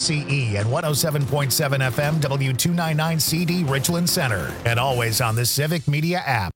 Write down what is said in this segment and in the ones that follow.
KCE and 107.7 FM W299CD Richland Center. And always on the Civic Media app.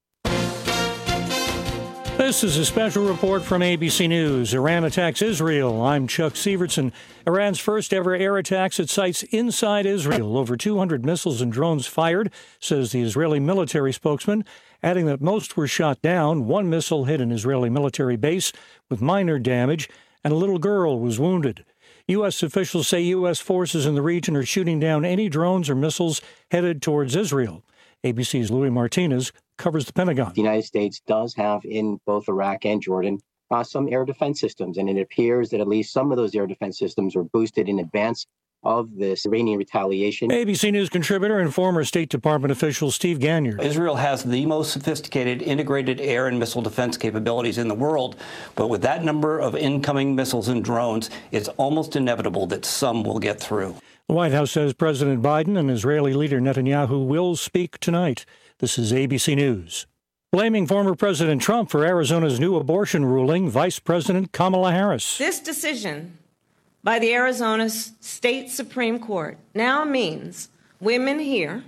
This is a special report from ABC News. Iran attacks Israel. I'm Chuck Sievertson. Iran's first ever air attacks at sites inside Israel. Over 200 missiles and drones fired, says the Israeli military spokesman, adding that most were shot down. One missile hit an Israeli military base with minor damage, and a little girl was wounded. U.S. officials say U.S. forces in the region are shooting down any drones or missiles headed towards Israel. ABC's Louis Martinez covers the Pentagon. The United States does have in both Iraq and Jordan some air defense systems, and it appears that at least some of those air defense systems were boosted in advance of this Iranian retaliation. ABC News contributor and former State Department official Steve Ganyard. Israel has the most sophisticated integrated air and missile defense capabilities in the world, but with that number of incoming missiles and drones, it's almost inevitable that some will get through. The White House says President Biden and Israeli leader Netanyahu will speak tonight. This is ABC News. Blaming former President Trump for Arizona's new abortion ruling, Vice President Kamala Harris. This decision by the Arizona State Supreme Court now means women here,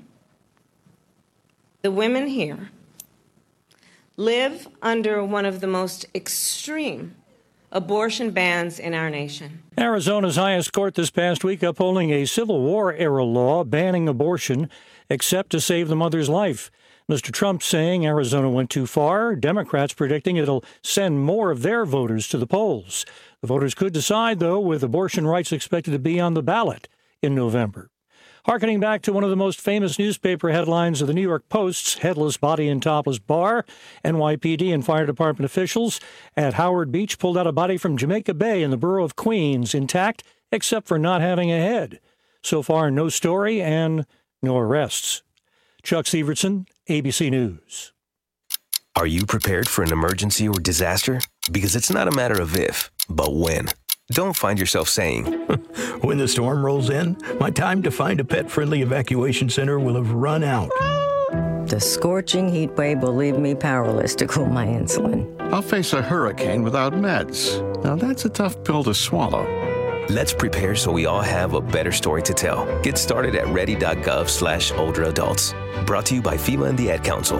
the women here, live under one of the most extreme abortion bans in our nation. Arizona's highest court this past week upholding a Civil War-era law banning abortion except to save the mother's life. Mr. Trump saying Arizona went too far. Democrats predicting it'll send more of their voters to the polls. The voters could decide, though, with abortion rights expected to be on the ballot in November. Harkening back to one of the most famous newspaper headlines of the New York Post's headless body and topless bar, NYPD and fire department officials at Howard Beach pulled out a body from Jamaica Bay in the borough of Queens, intact except for not having a head. So far, no story and no arrests. Chuck Sievertson, ABC News. Are you prepared for an emergency or disaster? Because it's not a matter of if, but when. Don't find yourself saying, when the storm rolls in, my time to find a pet-friendly evacuation center will have run out. The scorching heat wave will leave me powerless to cool my insulin. I'll face a hurricane without meds. Now that's a tough pill to swallow. Let's prepare so we all have a better story to tell. Get started at ready.gov/older adults. Brought to you by FEMA and the Ad Council.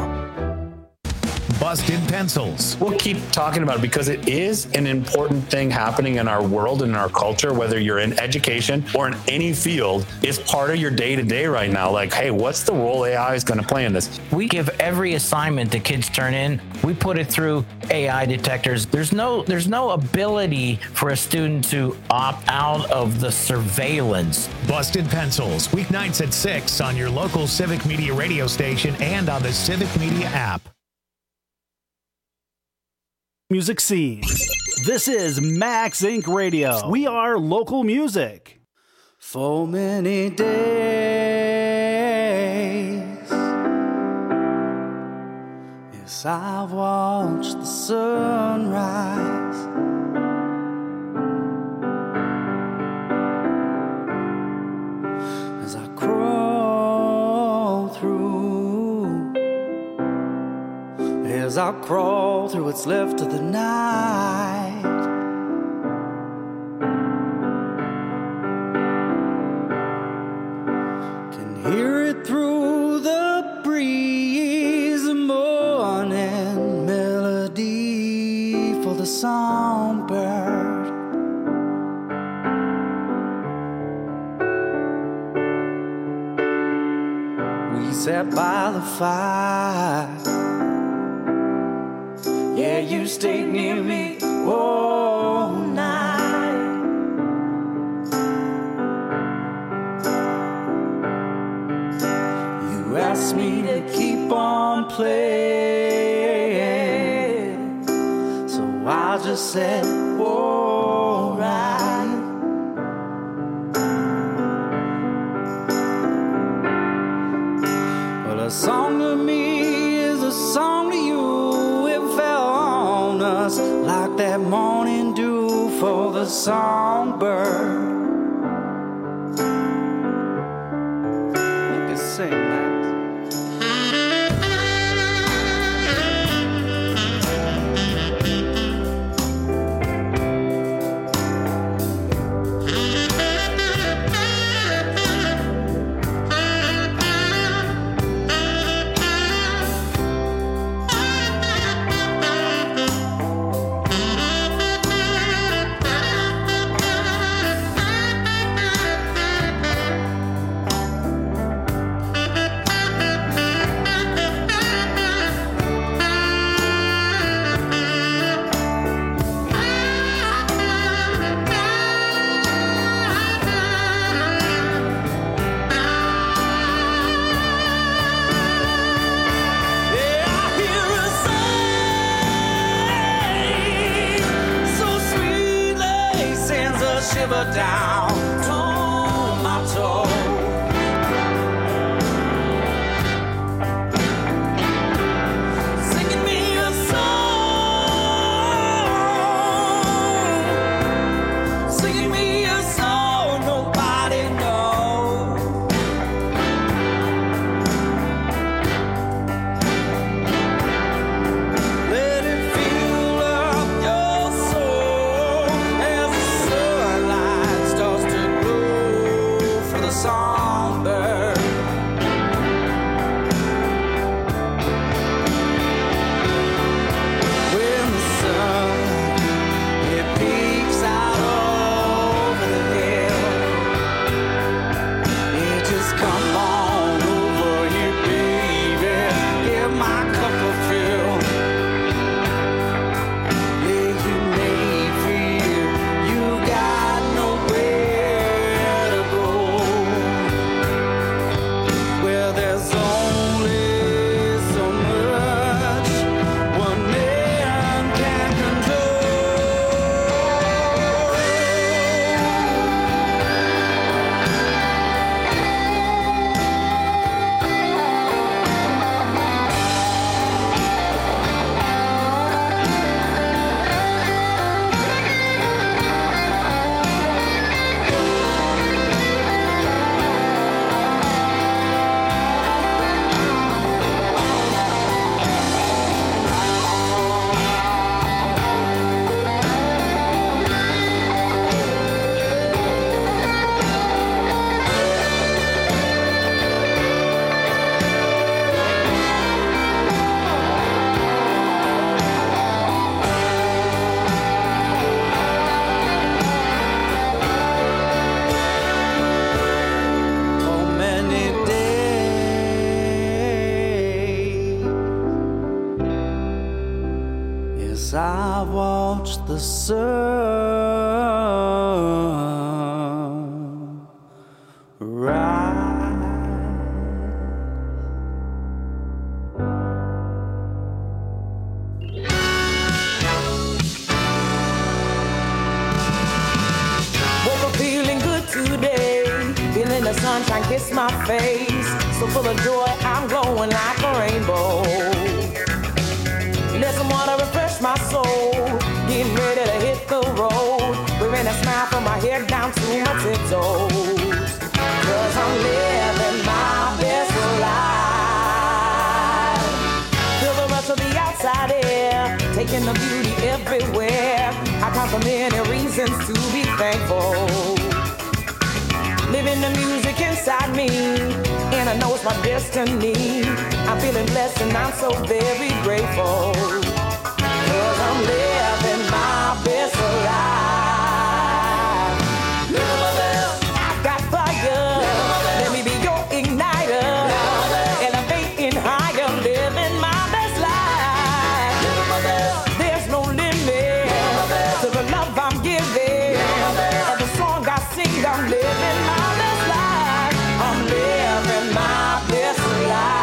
Busted Pencils. We'll keep talking about it because it is an important thing happening in our world and in our culture, whether you're in education or in any field. It's part of your day-to-day right now. Like, hey, what's the role AI is going to play in this? We give every assignment the kids turn in, we put it through AI detectors. There's no ability for a student to opt out of the surveillance. Busted Pencils, weeknights at 6 on your local Civic Media radio station and on the Civic Media app. Music scene. This is Max Inc. Radio. We are local music. For many days, yes, I've watched the sunrise. As I crawl through what's left of the night. Can hear it through the breeze, the morning melody for the songbird. We sat by the fire. Yeah, you stayed near me all night. You asked me to keep on playing, so I just said, all right. Well, a song to me is a song to you. Like that morning dew for the songbird. You can sing that. watch the sun rise. Woke up feeling good today, feeling the sunshine kiss my face. So full of joy, I'm glowing like a rainbow. Need some water to refresh my soul, getting ready to hit the road. Wearing a smile from my head down to my tiptoes. 'Cause I'm living my best life. Feel the rush of the outside air, taking the beauty everywhere. I count so many reasons to be thankful. Living the music inside me, and I know it's my destiny. I'm feeling blessed and I'm so very grateful. 'Cause I'm living my best life. Living my best. I've got fire. Let me be your igniter. Elevating higher, living my best life. Living my best. There's no limit to the love I'm giving. Every song I sing, I'm living my best life. I'm living my best life.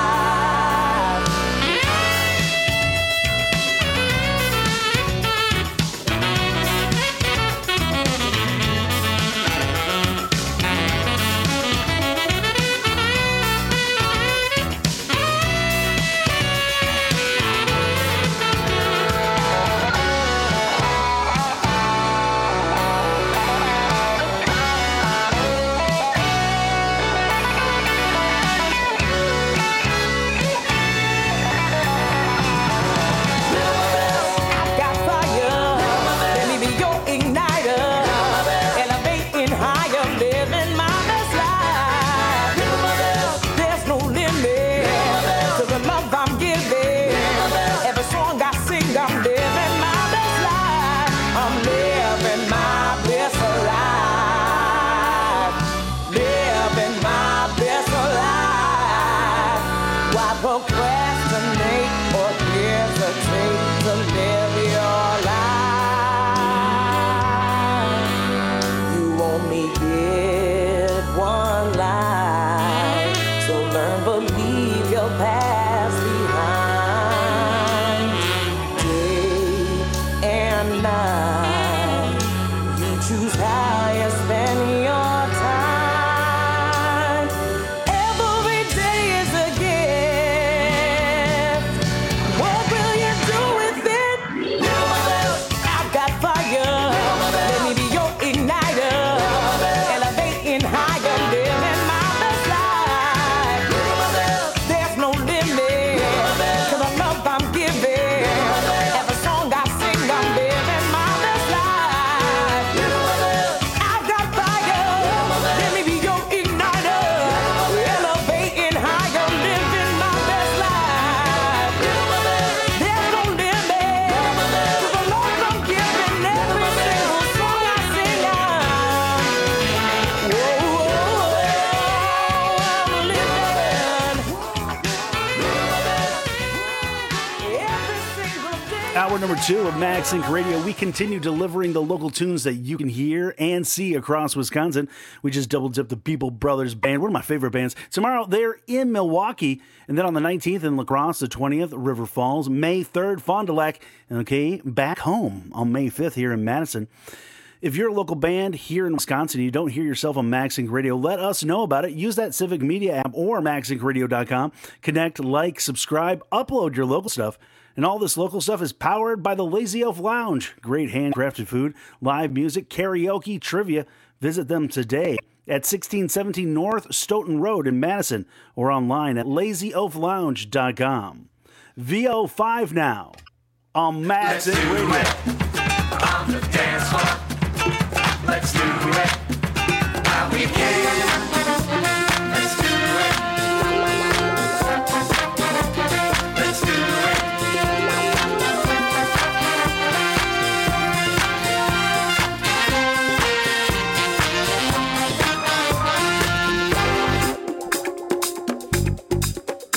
Procrastinate or hesitate to live your life. You only get one life, so learn, believe your past behind. Day and night, you choose how you spend your time. Every day is a gift. What will you do with it? I've got fire. Let me be your igniter. Elevating higher, living my best life. There's no limit to the love I'm giving. Every song I sing, I'm living my best life. I've got fire. Let me be your igniter. Elevating higher, living my best life. There's no limit to the love I'm giving. Every single song I sing, I'm Hour number 2 of Max Inc. Radio. We continue delivering the local tunes that you can hear and see across Wisconsin. We just double dipped the People Brothers Band, one of my favorite bands. Tomorrow, they're in Milwaukee. And then on the 19th in La Crosse, the 20th, River Falls, May 3rd, Fond du Lac. And okay, back home on May 5th here in Madison. If you're a local band here in Wisconsin and you don't hear yourself on Max Inc. Radio, let us know about it. Use that Civic Media app or maxincradio.com. Connect, like, subscribe, upload your local stuff. And all this local stuff is powered by the Lazy Elf Lounge. Great handcrafted food, live music, karaoke, trivia. Visit them today at 1617 North Stoughton Road in Madison or online at lazyelflounge.com. VO5 now on Max Inc. Radio. On the dance floor. Let's do it. While we can. Let's do it. Let's do it.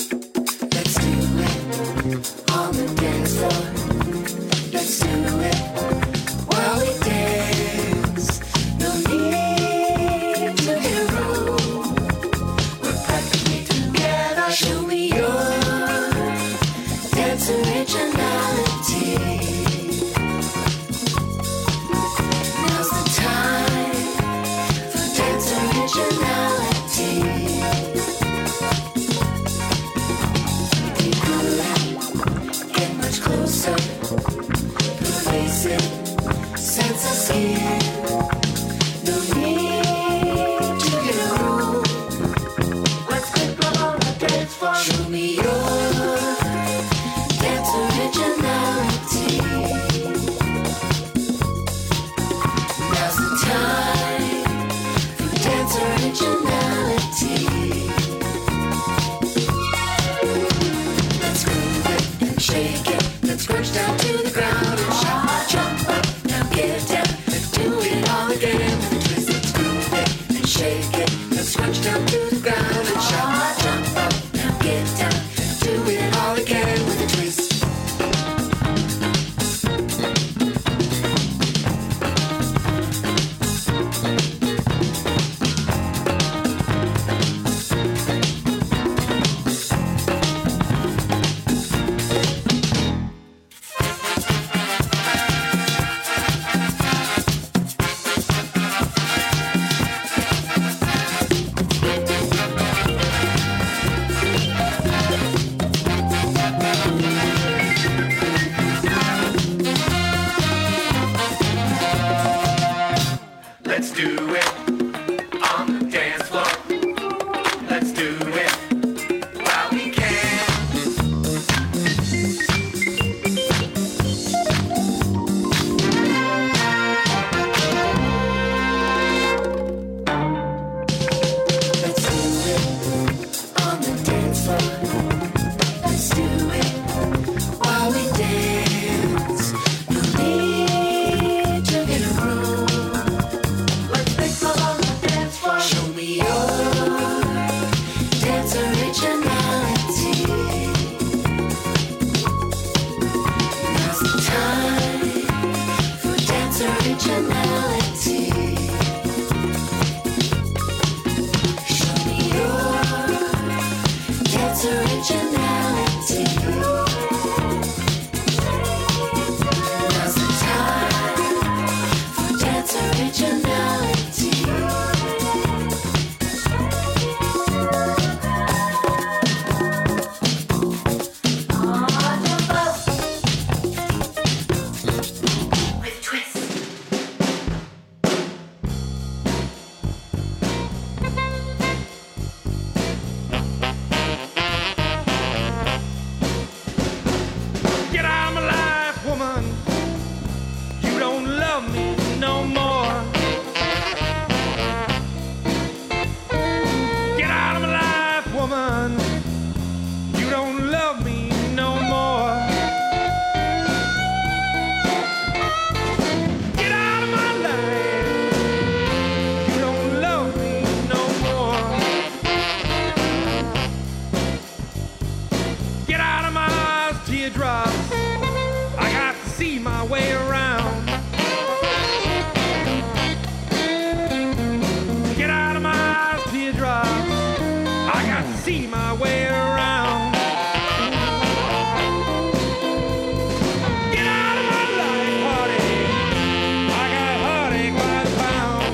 Let's do it. On the dance floor. Let's do it. originality. We could get much closer, pervasive sense of skin. No need to get a room. Let's get on the dance floor. Show me your dance originality. Now's the time for dance originality. Let's groove it and shake it. Let's crunch down to the ground and shout, jump up, now get down, and do it all again with a twist. Let's groove it and shake it. Let's crunch down to the ground and shout, jump up, now get down, and do it all again with a twist. Let's do it on the dance floor. Let's do it while we can. Let's do it on the dance floor. Let's do it while we dance. No need to get a room. Let's make love on the dance floor. Show me your dance originality. Now's the time for dance originality. Show me your dance originality. Now's the time for dance originality. With twist. Get out of my life, woman. You don't love me no more. Get out of my life, woman. You don't love me no more. Get out of my life. You don't love me no more. Get out of my eyes, teardrops. I got to see my way around. Get out of my eyes, teardrops. I got to see my way around. Get out of my life, heartache. I got heartache by the pound.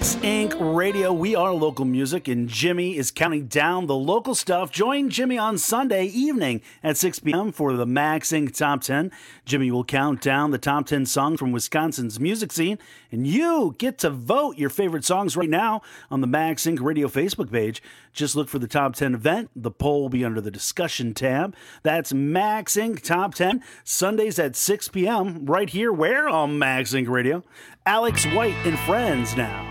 Max Inc. Radio. We are local music, and Jimmy is counting down the local stuff. Join Jimmy on Sunday evening at 6 p.m. for the Max Inc. Top 10. Jimmy will count down the top 10 songs from Wisconsin's music scene, and you get to vote your favorite songs right now on the Max Inc. Radio Facebook page. Just look for the Top 10 event. The poll will be under the discussion tab. That's Max Inc. Top 10, Sundays at 6 p.m. right here. Where? On Max Inc. Radio. Alex White and Friends now.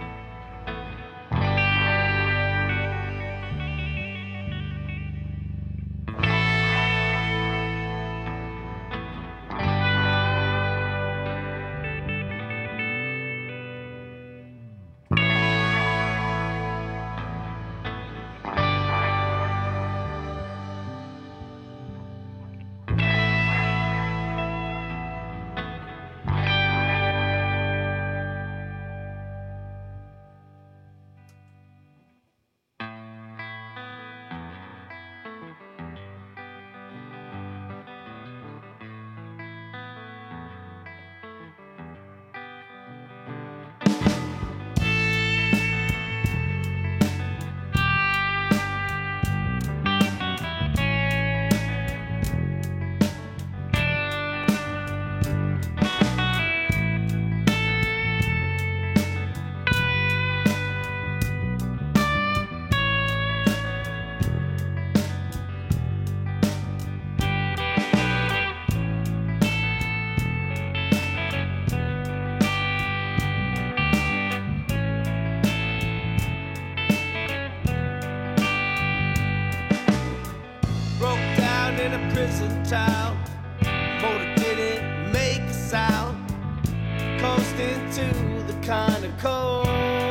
prison town. Motor didn't make a sound. Coasting to the kind of cold.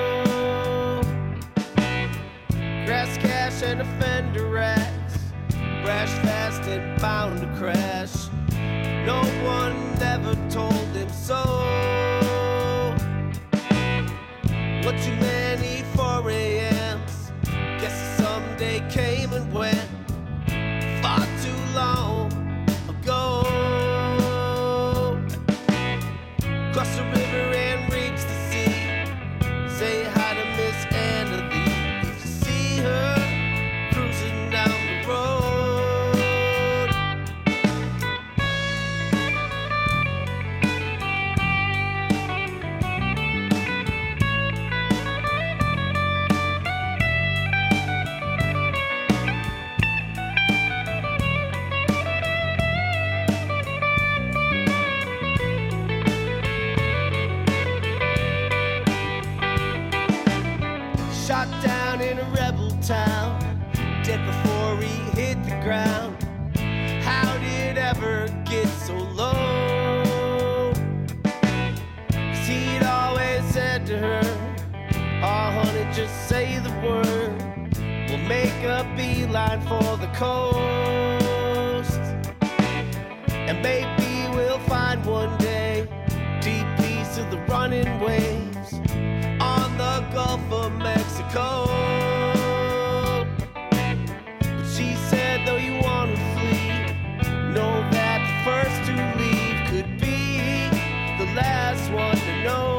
Grass cash and a fender racks. Brash fast and bound to crash. No one ever told him so. What too many 4 a.m.s. Guess someday came and went. Far too long ago. Cross the river and reach the sea. Say hi to Miss Anna Lee. If you see her cruising down the road. Shot down in a rebel town, dead before he hit the ground. How did it ever get so low? 'Cause he'd always said to her, oh honey, just say the word. We'll make a beeline for the coast. And maybe we'll find one day deep peace of the running waves on the Gulf of Mexico. But she said, though you want to flee, know that the first to leave could be the last one to know.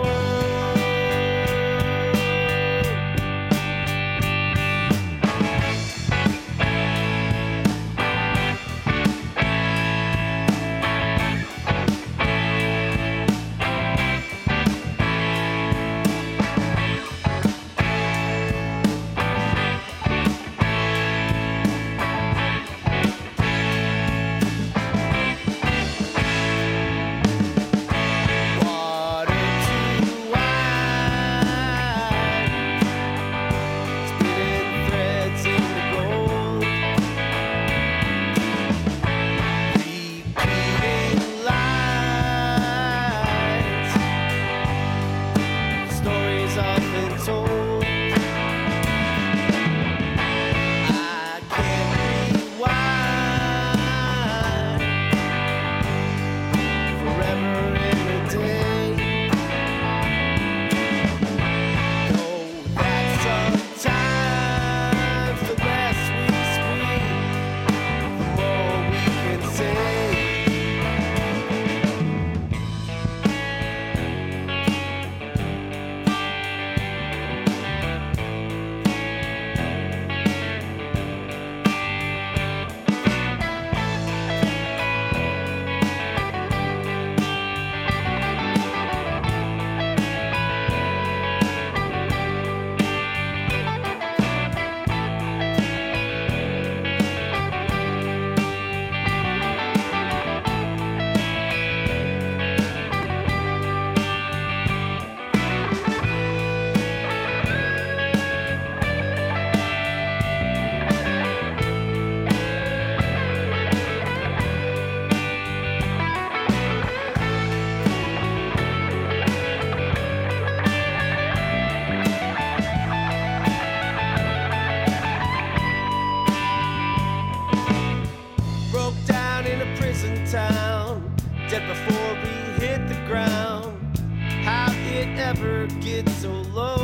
get so low.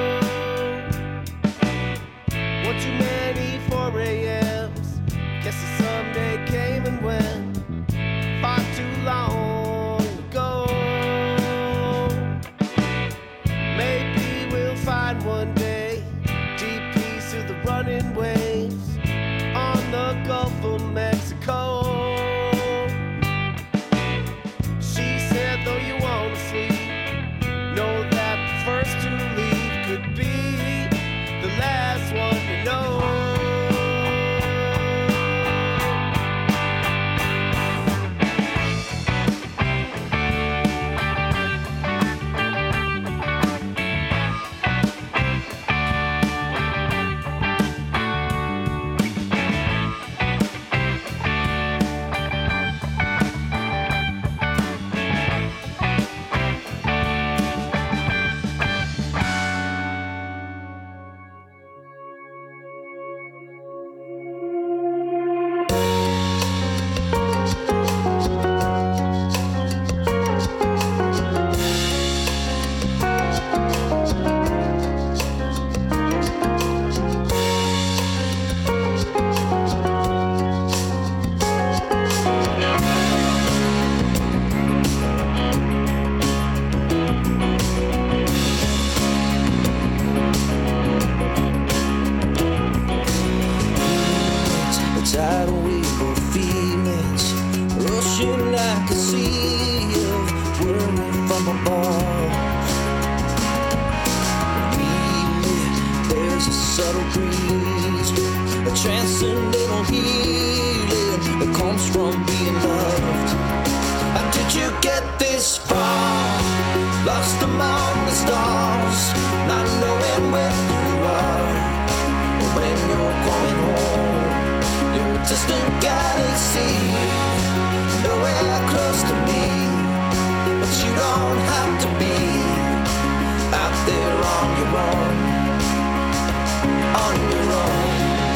One too many 4 a.m.s. Guess the someday came and went far too long ago. Maybe we'll find one day deep peace through the running waves on the Gulf of Mexico. She said, though you want to sleep, know that the first to leave could be the last one to know. Tidal wave of feelings rushing like a sea of whirling from above. There's a subtle breeze, a transcendental healing that comes from being loved. How did you get this far? Lost among the stars, not knowing where you are or when you're coming home. You're a distant galaxy, nowhere close to me, but you don't have to be out there on your own, on your own.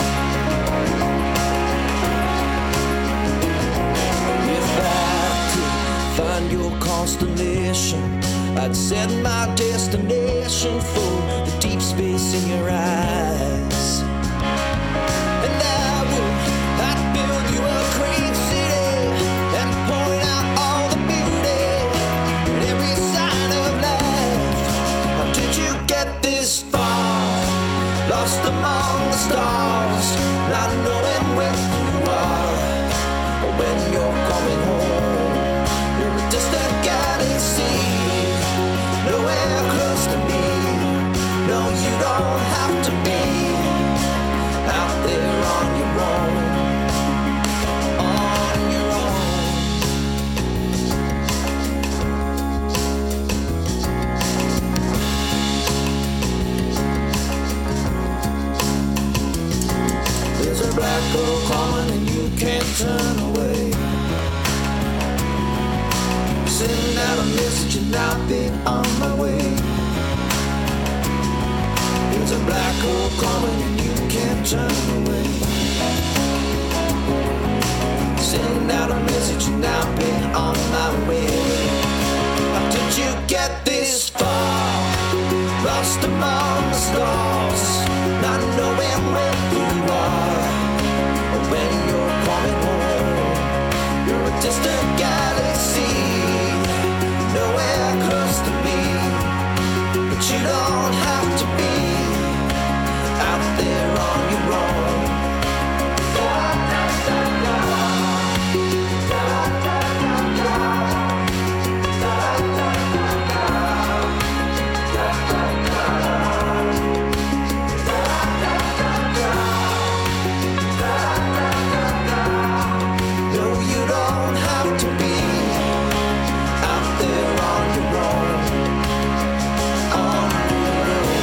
If I could find your constellation, I'd set my destination for the deep space in your eyes. I'd build you a great city and point out all the beauty and every sign of life. How did you get this far? Lost among the stars, not knowing where you are or when you're coming home. You're a distant galaxy, nowhere close to me. No, you don't have to be out there on your own. Black hole coming and you can't turn away. Sending out a message and I'll be on my way. There's a black hole coming and you can't turn away. Sending out a message and I'll be on my way. How did you get this far? Lost among the stars, not knowing where you are. When you're coming home, you're a distant galaxy, nowhere close to me, but you don't have to be out there on your own. Da, da, da, da. Da, da, da, da. Da, da, da, da. Da, da, da. Da, da, da, da. No, you don't have to be out there on your own, on your own.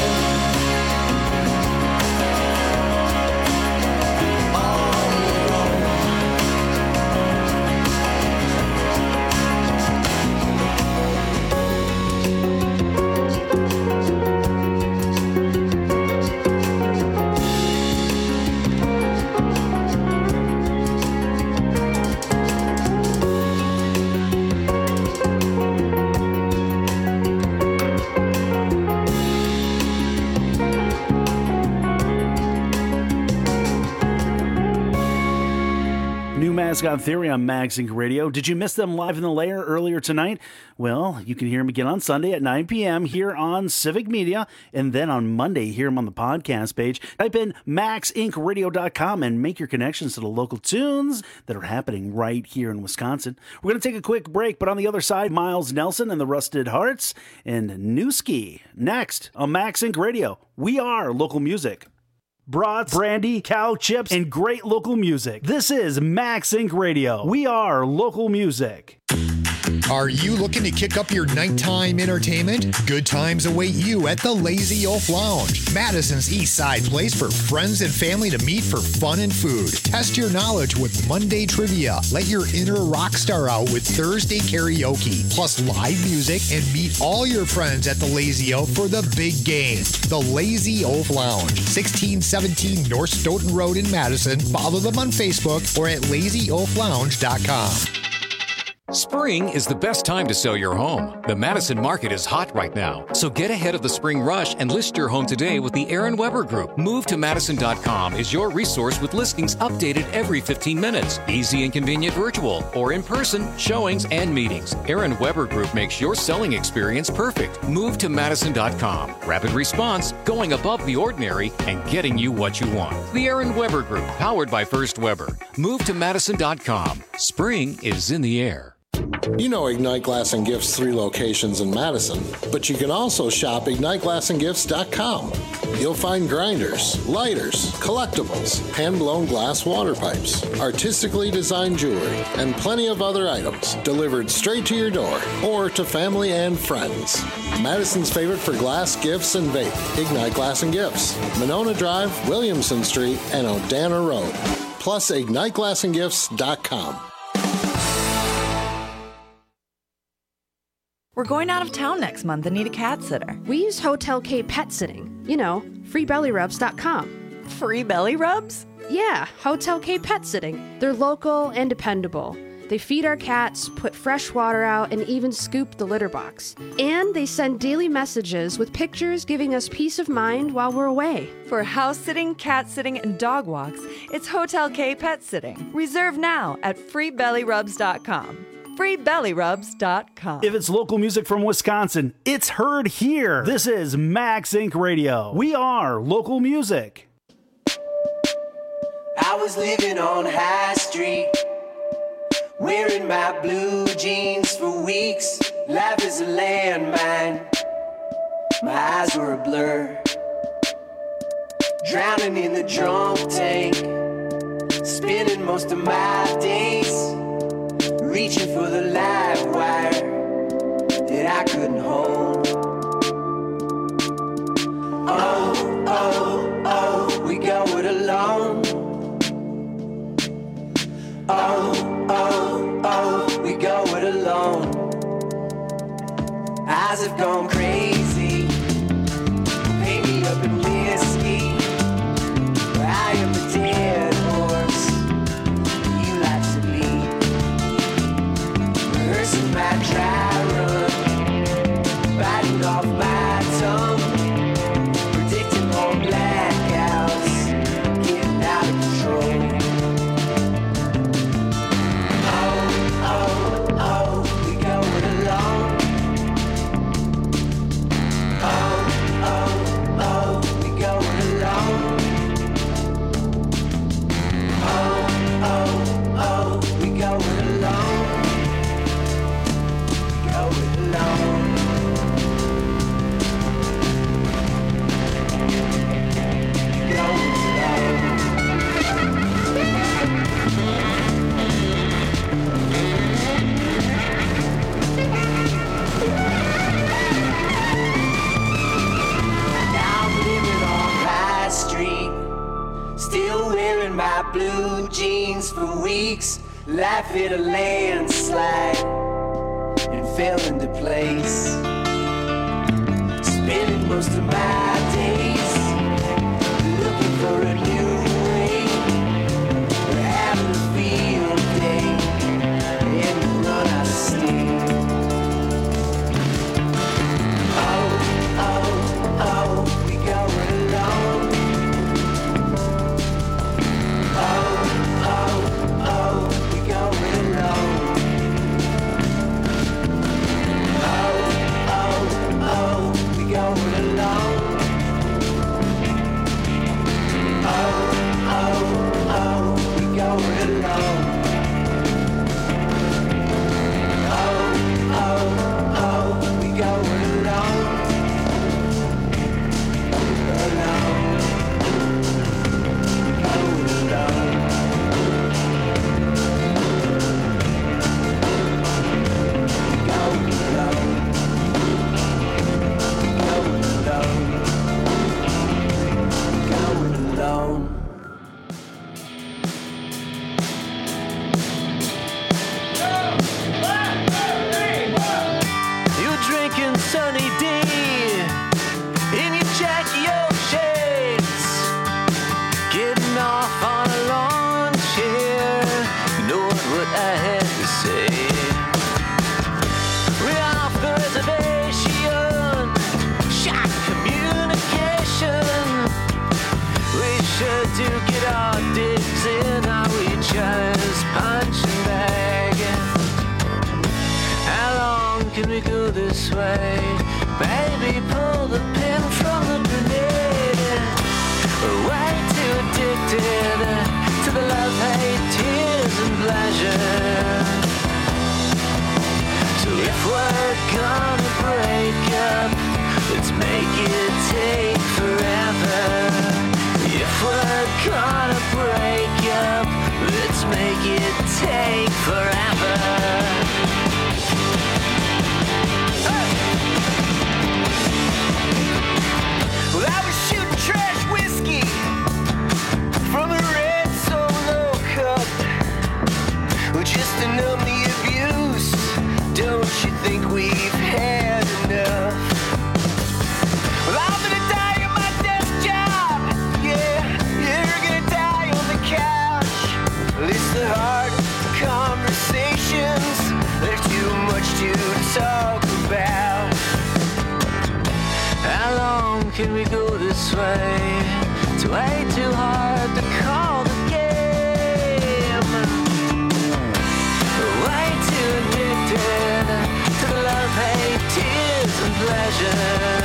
Mascot Theory on Max Inc. Radio. Did you miss them live in the lair earlier tonight? Well, you can hear them again on Sunday at 9 p.m. here on Civic Media, and then on Monday, hear them on the podcast page. Type in maxincradio.com and make your connections to the local tunes that are happening right here in Wisconsin. We're going to take a quick break, but on the other side, Miles Nelson and the Rusted Hearts and Newski. Next on Max Inc. Radio, we are local music. Brats, brandy, cow chips, and great local music. This is Max Inc. Radio. We are local music. Are you looking to kick up your nighttime entertainment? Good times await you at the Lazy Oaf Lounge, Madison's East Side place for friends and family to meet for fun and food. Test your knowledge with Monday trivia. Let your inner rock star out with Thursday karaoke, plus live music, and meet all your friends at the Lazy Oaf for the big game. The Lazy Oaf Lounge, 1617 North Stoughton Road in Madison. Follow them on Facebook or at lazyoaflounge.com. Spring is the best time to sell your home. The Madison market is hot right now, so get ahead of the spring rush and list your home today with the Aaron Weber Group. MoveToMadison.com is your resource with listings updated every 15 minutes. Easy and convenient virtual or in-person showings and meetings. Aaron Weber Group makes your selling experience perfect. MoveToMadison.com. Rapid response, going above the ordinary, and getting you what you want. The Aaron Weber Group, powered by First Weber. MoveToMadison.com. Spring is in the air. You know Ignite Glass and Gifts' 3 locations in Madison, but you can also shop IgniteGlassandGifts.com. You'll find grinders, lighters, collectibles, hand-blown glass water pipes, artistically designed jewelry, and plenty of other items delivered straight to your door or to family and friends. Madison's favorite for glass, gifts, and vape, Ignite Glass and Gifts, Monona Drive, Williamson Street, and Odana Road. Plus IgniteGlassandGifts.com. We're going out of town next month and need a cat sitter. We use Hotel K Pet Sitting. You know, freebellyrubs.com. Free belly rubs? Yeah, Hotel K Pet Sitting. They're local and dependable. They feed our cats, put fresh water out, and even scoop the litter box. And they send daily messages with pictures giving us peace of mind while we're away. For house sitting, cat sitting, and dog walks, it's Hotel K Pet Sitting. Reserve now at freebellyrubs.com. freebellyrubs.com. If it's local music from Wisconsin, it's heard here. This is Max Inc. Radio. We are local music. I was living on High Street, wearing my blue jeans for weeks. Life is a landmine, my eyes were a blur, drowning in the drunk tank, spending most of my days reaching for the live wire that I couldn't hold. Oh, oh, oh, we go it alone. Oh, oh, oh, we go it alone. Eyes have gone crazy, paint me up in whiskey. I am the dead horse you like to lead, rehearsing my dry run, biting off my tongue, predicting more blackouts, getting out of control. Oh, oh, we go it alone. Oh, oh, oh, we go it alone. Oh, oh, oh, we go it alone. Go it alone. Go it alone. Street, still wearing my blue jeans for weeks. Life hit a landslide and fell into place. Spending most of my days looking for a new way. We're having a field day and we run out of steam. Oh, oh, oh, we go it alone. Oh, oh, oh, we duke it all, digs in all each other's punching bag. How long can we go this way? Baby, pull the pin from the grenade. We're way too addicted to the love, hate, tears, and pleasure. So if we're gonna break up, let's make it take forever. If we're gonna break up, let's make it take forever. Well, I was shooting trash whiskey from a red Solo cup, well, just to numb the abuse. Don't you think we've had enough? Well, I'm gonna die in my desk job. Yeah, you're gonna die on the couch. Well, it's the hard conversations. There's too much to talk about. How long can we go this way? It's way too hard to call the game. Way too addicted to the love, hate, tears, and pleasure.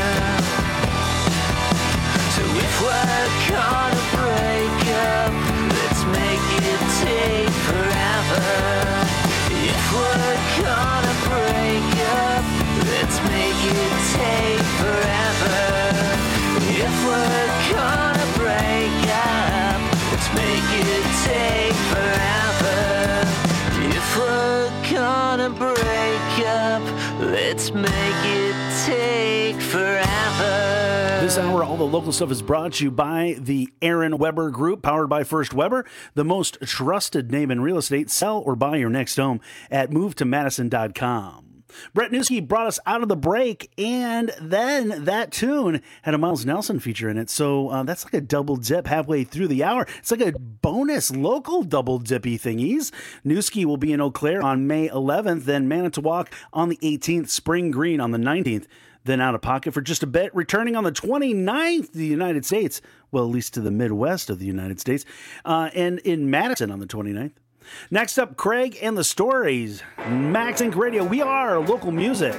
So if we're gonna break up, let's make it take forever. If we're gonna break up, let's make it take forever. If we're gonna break up, let's make it take forever. If we're gonna break up, let's make it take forever. This hour, all the local stuff is brought to you by the Aaron Weber Group, powered by First Weber, the most trusted name in real estate. Sell or buy your next home at movetomadison.com. Brett Newski brought us out of the break, and then that tune had a Miles Nelson feature in it. So that's like a double dip halfway through the hour. It's like a bonus local double dippy thingies. Newski will be in Eau Claire on May 11th, then Manitowoc on the 18th, Spring Green on the 19th. Then Out of Pocket for just a bit, returning on the 29th to the United States, well, at least to the Midwest of the United States, and in Madison on the 29th. Next up, Craig and the Stories. Max Inc. Radio, we are local music.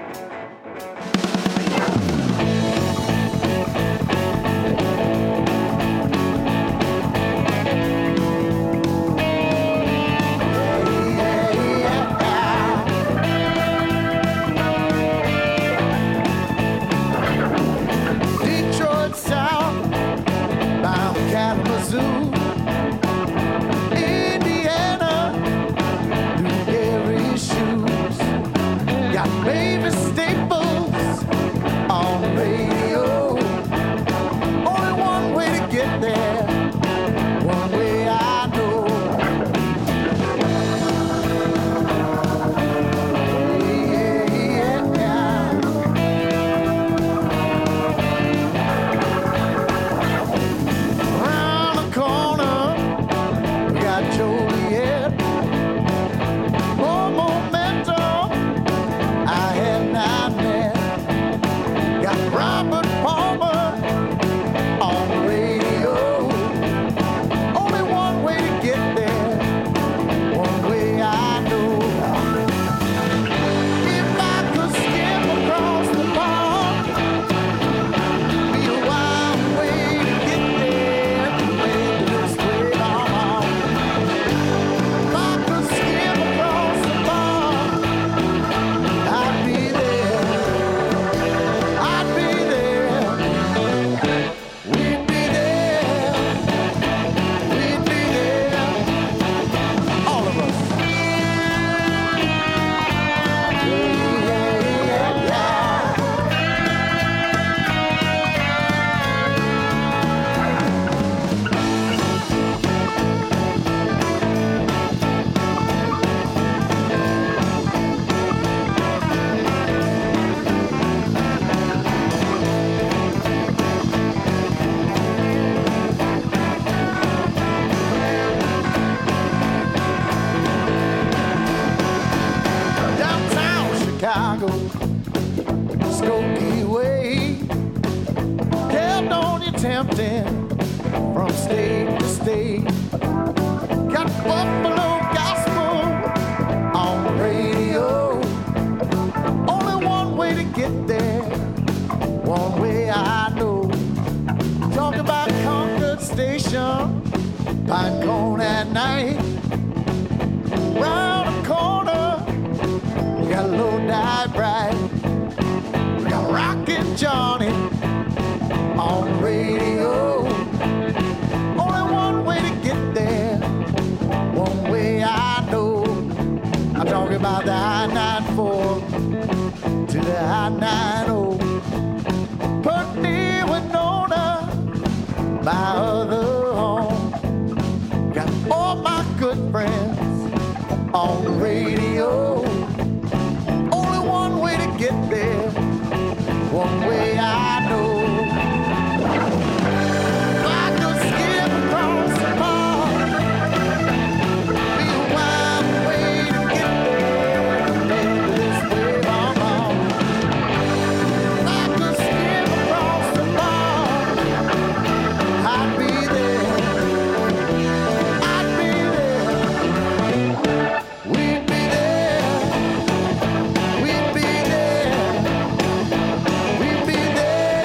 Detroit South, bound Kalamazoo. Baby Staples on the radio. Only one way to get there, one way I know. Around the corner, we got Joliet. More momentum I had not met. Got Robert Palmer on the radio. Only one way to get there, one way I know. If I could skip across the pond, be a wild way to get there, maybe this way on. If I could skip across the pond, I'd be there. I'd be there. We'd be there. We'd be there. All of us. Downtown Chicago, Skokie Way. Hell, don't you tempt him from state to state. Got Buffalo Gospel on the radio. Only one way to get there, one way I know. Talk about Concord Station, Pinecone at night. Round the corner, we got Lodi Bright. We got Rockin' Johnny on the radio. Only one way to get there, one way I know. I'm talking about the I-94 to the I-90. Putney, Winona, my other home. Got all my good friends on the radio. Only one way to get there, one way I know. I could skip across the pond, be a wild way to get there, maybe this way I'm on. I could skip across the pond, I'd be there, I'd be there, we'd be there, we'd be there, we'd be there.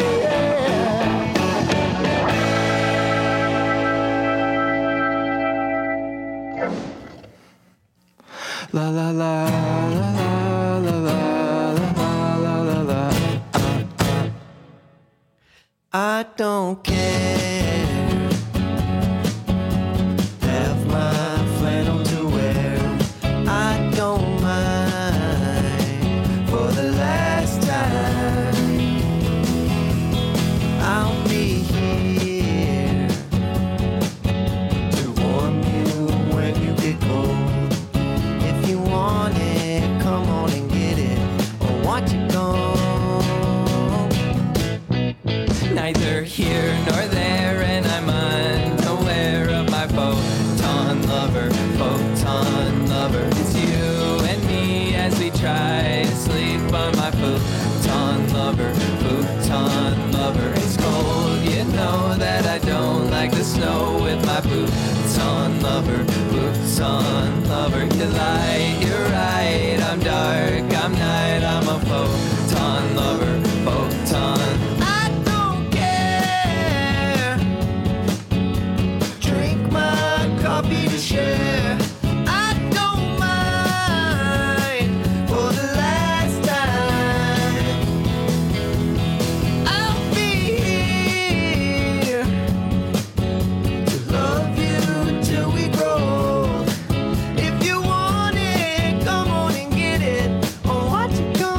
La la la la la la la la la la. I don't care. Have my flannel to wear. I don't mind. For the last time, I'll be here to warm you when you get cold. If you want it, come on and get it, or watch it go. Neither here nor there, and I'm unaware of my photon lover, photon lover. It's you and me as we try to sleep on my photon lover, photon lover. It's cold, you know that I don't like the snow with my photon lover, photon lover. You lie, you're right, I'm dark, I'm night, I'm a photon lover, photon. I don't care. Drink my coffee to share. I don't mind. For the last time, I'll be here to love you till we grow old. If you want it, come on and get it, or watch it go.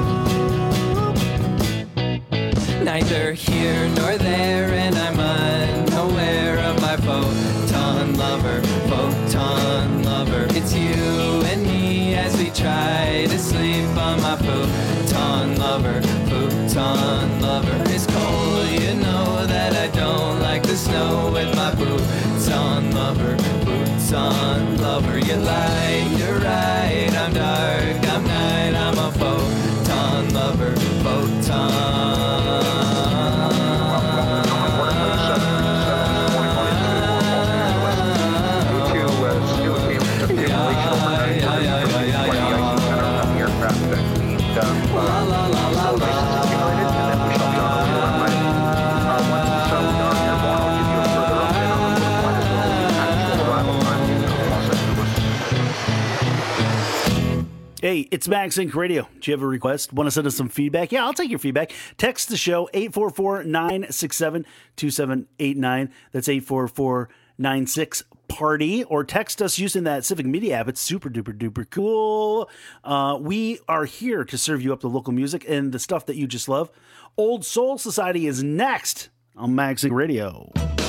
Neither here nor there, and I'm unaware of my photon lover, photon lover. It's you and me as we try to sleep on my photon lover, photon lover. It's cold, you know that I don't like the snow with my photon lover, photon lover. You lie, you're right, I'm dark, I'm night, I'm a photon lover, Hey, it's Max Inc. Radio. Do you have a request? Want to send us some feedback? Yeah, I'll take your feedback. Text the show 844-967-2789. That's 844-96-PARTY. Or text us using that Civic Media app. It's super duper duper cool. We are here to serve you up the local music and the stuff that you just love. Old Soul Society is next on Max Inc. Radio.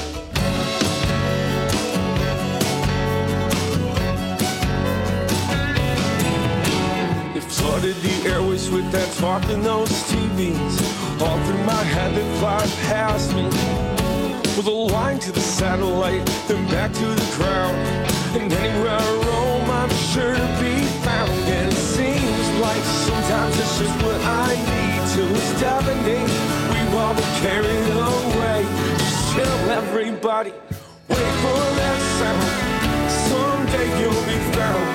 Flooded the airways with that talk in those TVs. All through my head that flies past me. With a line to the satellite, then back to the ground. And anywhere I roam, I'm sure to be found. And it seems like sometimes it's just what I need. Till it's deafening, we've all been carried away. Just chill every everybody, wait for that sound. Someday you'll be found.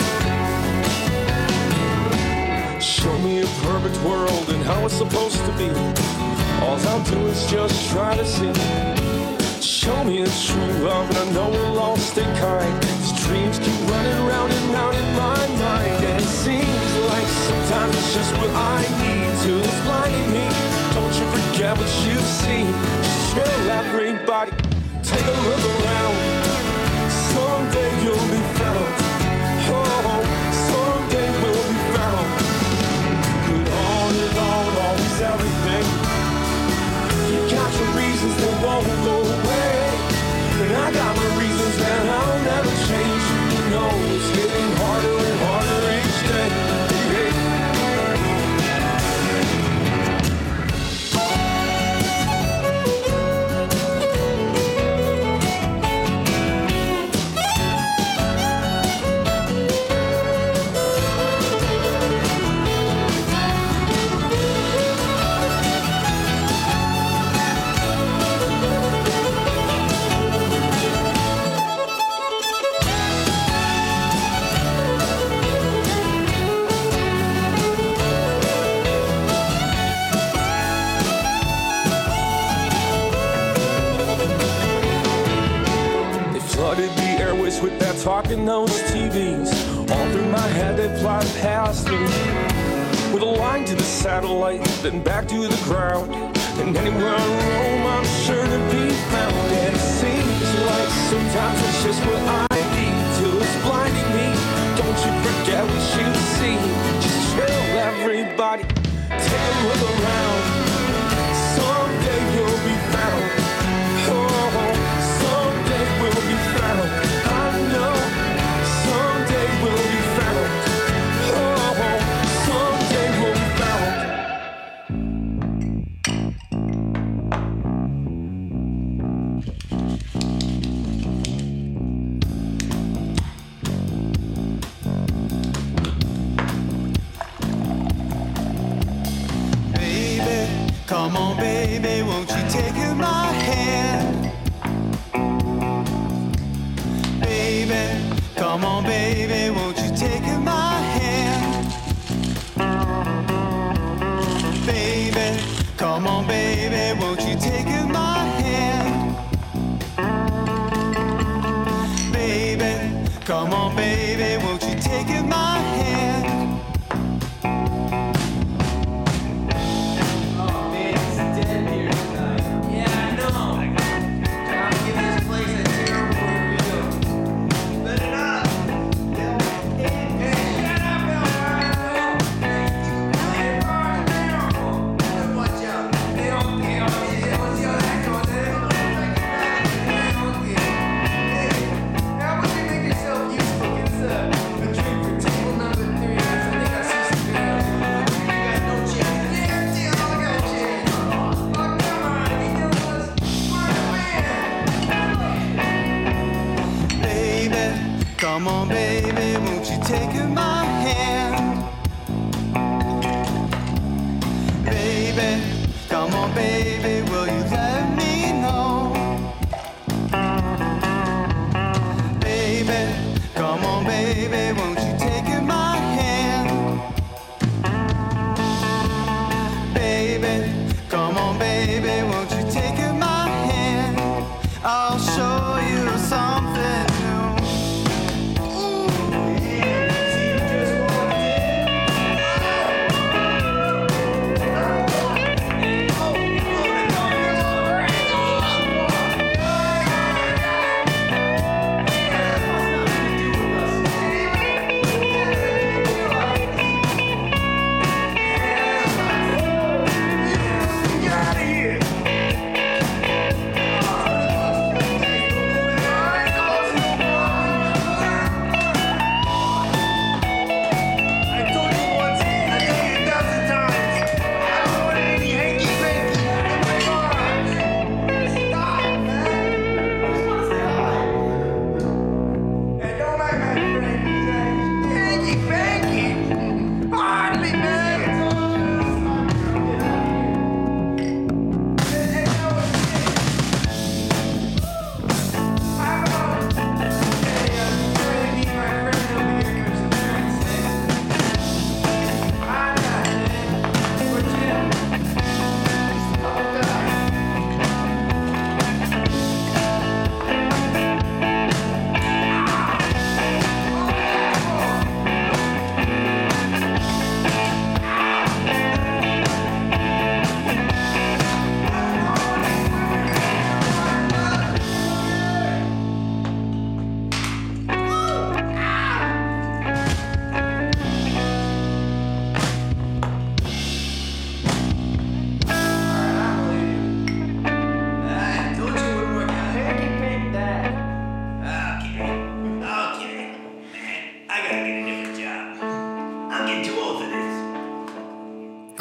Show me a perfect world and how it's supposed to be. All I'll do is just try to see. Show me a true love and I know we'll all stay kind. These dreams keep running round and round in my mind, and it seems like sometimes it's just what I need to. It's blinding me. Don't you forget what you've seen. Just chill, everybody, take a look around. Someday you'll be found. Oh, someday we'll be found. But on and on, always everything. You got your reasons that won't go away, and I got my reasons that I'll never change. You know it's getting harder and harder each day. Flooded the airways with that talk in those TVs. All through my head they fly past me, with a line to the satellite, then back to the ground. And anywhere I roam, I'm sure to be found. And it seems like sometimes it's just what I need till it's blinding me. Don't you forget what you see. Just chill, everybody, take a look around. Someday you'll be found. Oh, someday we'll be found. I know someday we'll be found. Oh, someday we'll be found. Baby, come on, baby, won't you take my hand? Baby, come on, baby, won't you take my hand? Baby, come on, baby, won't you take my hand? Baby, come on, baby, won't you take my hand? Come on, baby, won't you take my hand? Baby, come on, baby, will you let me know? Baby, come on, baby, won't you take my hand? Baby, come on, baby, won't you take my hand? I'll show you something new. Ooh, yeah.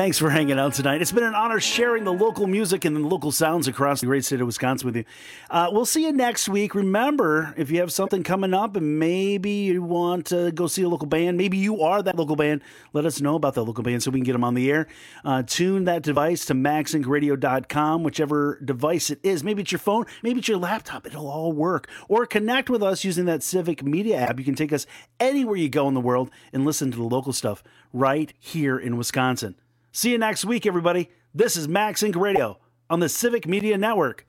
Thanks for hanging out tonight. It's been an honor sharing the local music and the local sounds across the great state of Wisconsin with you. We'll see you next week. Remember, if you have something coming up and maybe you want to go see a local band, maybe you are that local band, let us know about that local band so we can get them on the air. Tune that device to MaxIncRadio.com, whichever device it is. Maybe it's your phone, maybe it's your laptop. It'll all work. Or connect with us using that Civic Media app. You can take us anywhere you go in the world and listen to the local stuff right here in Wisconsin. See you next week, everybody. This is Max Inc. Radio on the Civic Media Network.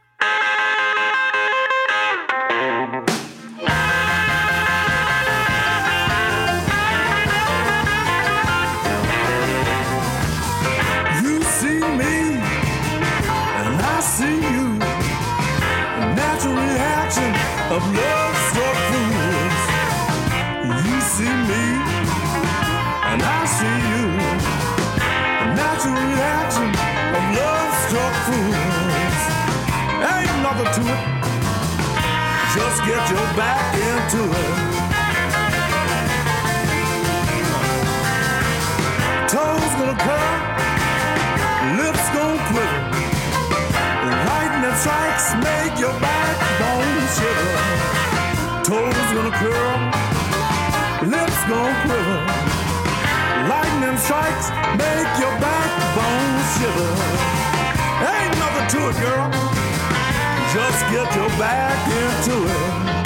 You see me, and I see you. A natural reaction of love-struck fools. You see me, and I see you. A natural reaction of love-struck fools. Ain't nothing to it. Just get your back into it. Toes gonna curl, lips gonna quiver. Lightning strikes make your backbone shiver. Toes gonna curl, lips gonna quiver. Lightning strikes make your backbone shiver. Ain't nothing to it, girl. Just get your back into it.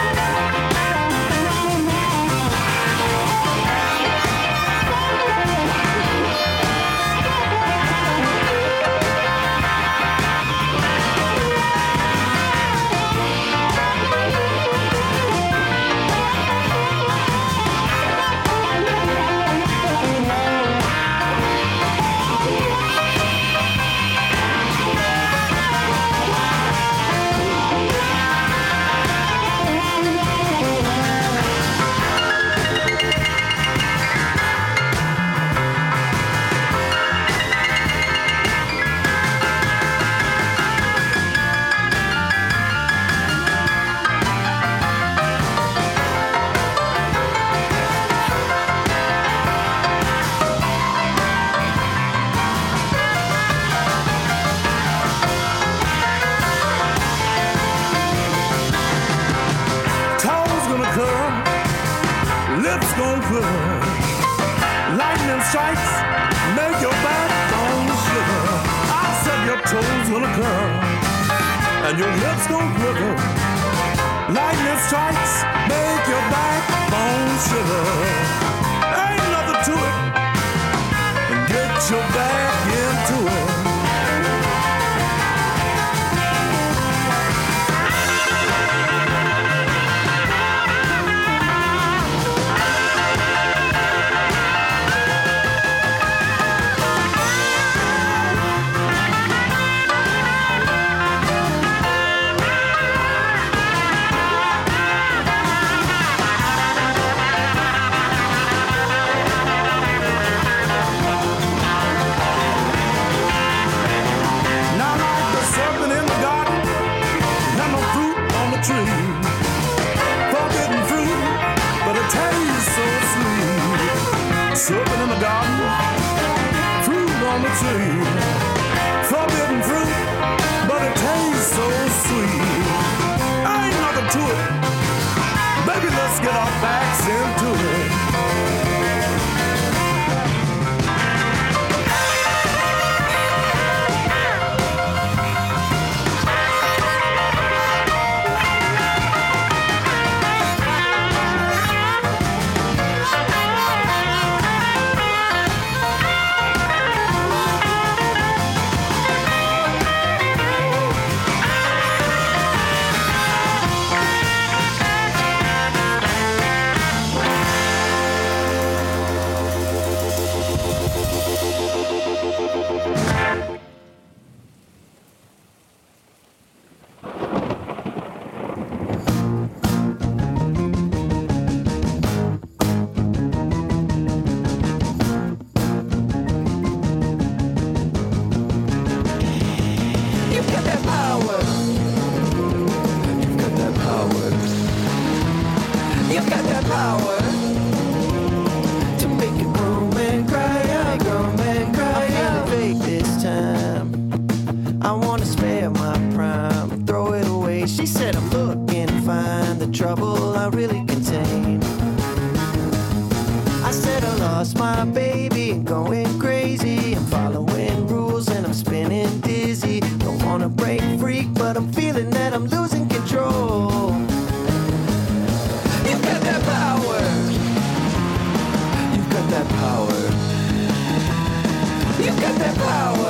Lips gon' quiver. Lightning strikes make your backbone shiver. I said your toes gonna curl and your lips gon' quiver. Lightning strikes make your backbone shiver. Ain't nothing to it. Get your back into it. wanna break free, but I'm feeling that I'm losing control. You've got that power. You've got that power. You've got that power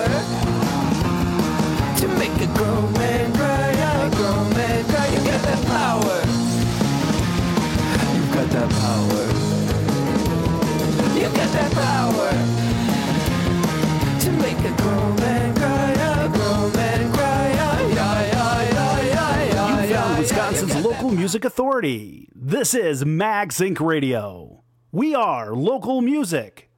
to make a grown man cry, a grown man cry. You've got that power. You've got that power. You've got that power to make a grown man cry, a grown man cry. You found Wisconsin's local music authority. This is Mag Sync Radio. We are local music.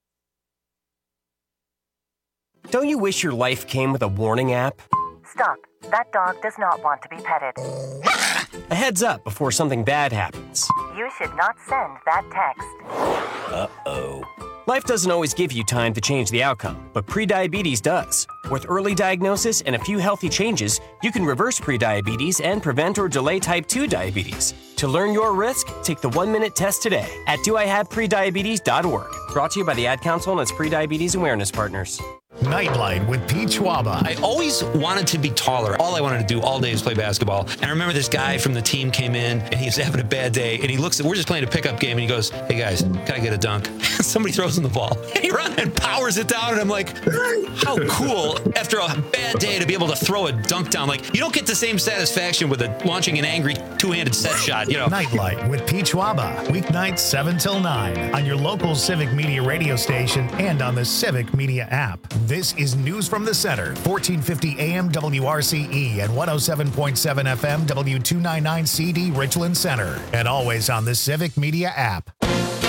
Don't you wish your life came with a warning app? Stop. That dog does not want to be petted. A heads up before something bad happens. You should not send that text. Uh-oh. Life doesn't always give you time to change the outcome, but prediabetes does. With early diagnosis and a few healthy changes, you can reverse prediabetes and prevent or delay type 2 diabetes. To learn your risk, take the 1-minute test today at doihaveprediabetes.org. Brought to you by the Ad Council and its prediabetes awareness partners. Nightlight with Pete Schwaba. I always wanted to be taller. All I wanted to do all day was play basketball. And I remember this guy from the team came in and he was having a bad day. And he looks at, we're just playing a pickup game. And he goes, hey guys, can I get a dunk? Somebody throws him the ball. And he runs and powers it down. And I'm like, how cool after a bad day to be able to throw a dunk down. Like, you don't get the same satisfaction with launching an angry two-handed set shot, you know. Nightlight with Pete Schwaba. Weeknights 7 till 9 on your local Civic Media radio station and on the Civic Media app. This is News from the Center, 1450 AM WRCE and 107.7 FM W299 CD Richland Center, and always on the Civic Media app.